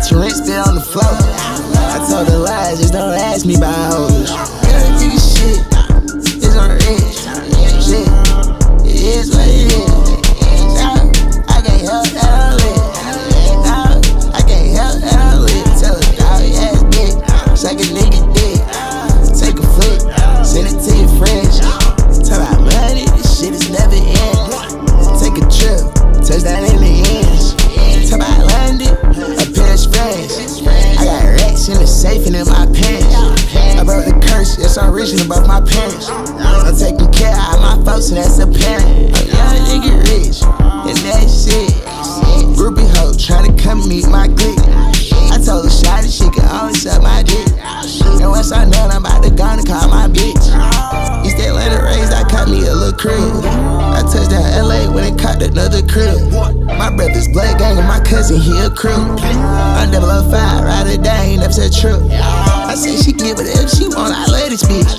Torrent spit on the floor. I told her lies, just don't ask me about hoes. Yeah, nigga shit, it's on rich. Shit, it is what it is. I can't help that I'm lit. I can't help that I'm lit. Tell a dog ass bitch, suck a nigga dick. Take a flick, send it to your friends. Talk about money, this shit is never end. Take a trip, touchdown in the ends. Talk about London, a pair of strands. I got racks in the safe and in my pants. I broke the curse, yes I'm rich and above my parents. I'm taking care of my folks and that's apparent. A young nigga rich, and that's it. Groupie hoe tryna come meet my clique. I told her shawty she could always suck my dick. And once I'm done, I'm about to go and call my bitch. East Atlanta raised, I caught me a little crib. I touched down LA when it caught another crib. My brother's blood gang and my cousin, he a crew. I'm 005, ride or die, ain't never said true. I say she get whatever she want, I love this bitch.